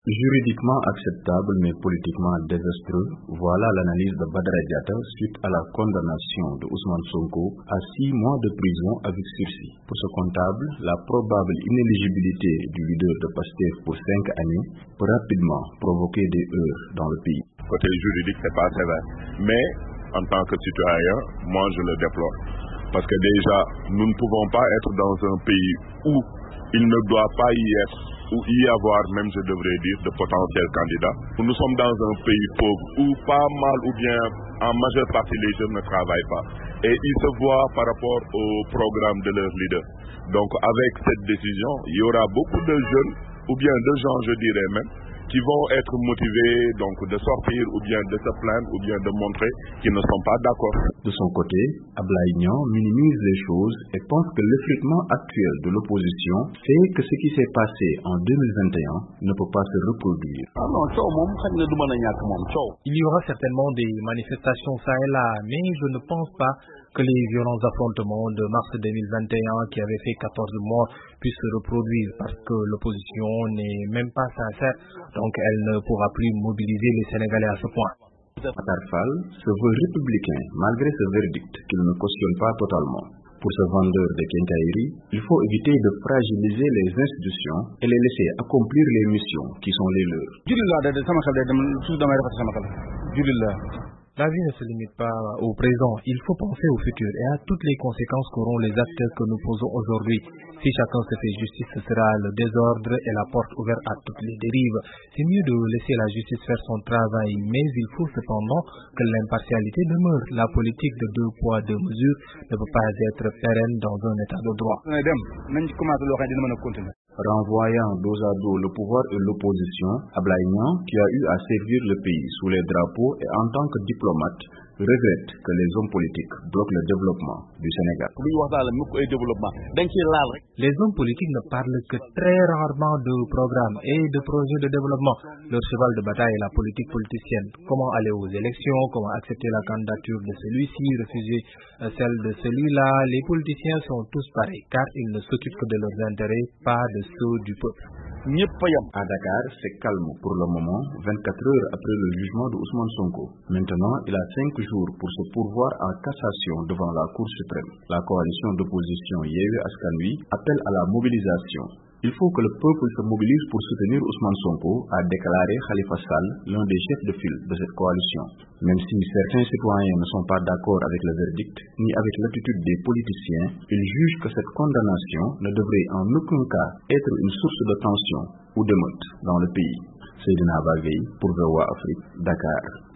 Juridiquement acceptable mais politiquement désastreux, voilà l'analyse de Badara Diatta suite à la condamnation de Ousmane Sonko à 6 mois de prison avec sursis. Pour ce comptable, la probable inéligibilité du leader de Pastef pour 5 années peut rapidement provoquer des heurts dans le pays. Côté juridique, c'est pas sévère. Mais, en tant que citoyen, moi je le déplore. Parce que déjà, nous ne pouvons pas être dans un pays où il ne doit pas y être, ou y avoir même, je devrais dire, de potentiels candidats. Nous sommes dans un pays pauvre où pas mal ou bien en majeure partie les jeunes ne travaillent pas. Et ils se voient par rapport au programme de leur leader. Donc avec cette décision, il y aura beaucoup de jeunes, ou bien de gens, je dirais même, qui vont être motivés donc de sortir ou bien de se plaindre ou bien de montrer qu'ils ne sont pas d'accord. De son côté, Ablaye Niang minimise les choses et pense que l'effritement actuel de l'opposition fait que ce qui s'est passé en 2021 ne peut pas se reproduire. Il y aura certainement des manifestations ça et là, mais je ne pense pas que les violents affrontements de mars 2021 qui avaient fait 14 morts puissent se reproduire parce que l'opposition n'est même pas sincère, donc elle ne pourra plus mobiliser les Sénégalais à ce point. Matar Fall se veut républicain malgré ce verdict qu'il ne cautionne pas totalement. Pour ce vendeur de quincaillerie, il faut éviter de fragiliser les institutions et les laisser accomplir les missions qui sont les leurs. La vie ne se limite pas au présent, il faut penser au futur et à toutes les conséquences qu'auront les actes que nous posons aujourd'hui. Si chacun se fait justice, ce sera le désordre et la porte ouverte à toutes les dérives. C'est mieux de laisser la justice faire son travail, mais il faut cependant que l'impartialité demeure. La politique de 2 poids 2 mesures ne peut pas être pérenne dans un état de droit. Renvoyant dos à dos le pouvoir et l'opposition, Ablaye Niang, qui a eu à servir le pays sous les drapeaux et en tant que diplomate, regrette que les hommes politiques bloquent le développement du Sénégal. Les hommes politiques ne parlent que très rarement de programmes et de projets de développement. Leur cheval de bataille est la politique politicienne. Comment aller aux élections, comment accepter la candidature de celui-ci, refuser celle de celui-là. Les politiciens sont tous pareils car ils ne s'occupent que de leurs intérêts, pas de ceux du peuple. À Dakar, c'est calme pour le moment, 24 heures après le jugement de Ousmane Sonko. Maintenant, il a 5 jours pour se pourvoir en cassation devant la Cour suprême. La coalition d'opposition Yewwi Askan Wi appelle à la mobilisation. Il faut que le peuple se mobilise pour soutenir Ousmane Sonko, a déclaré Khalifa Sall, l'un des chefs de file de cette coalition. Même si certains citoyens ne sont pas d'accord avec le verdict, ni avec l'attitude des politiciens, ils jugent que cette condamnation ne devrait en aucun cas être une source de tension ou d'émeute dans le pays. Seydina Bagay pour VOA Afrique, Dakar.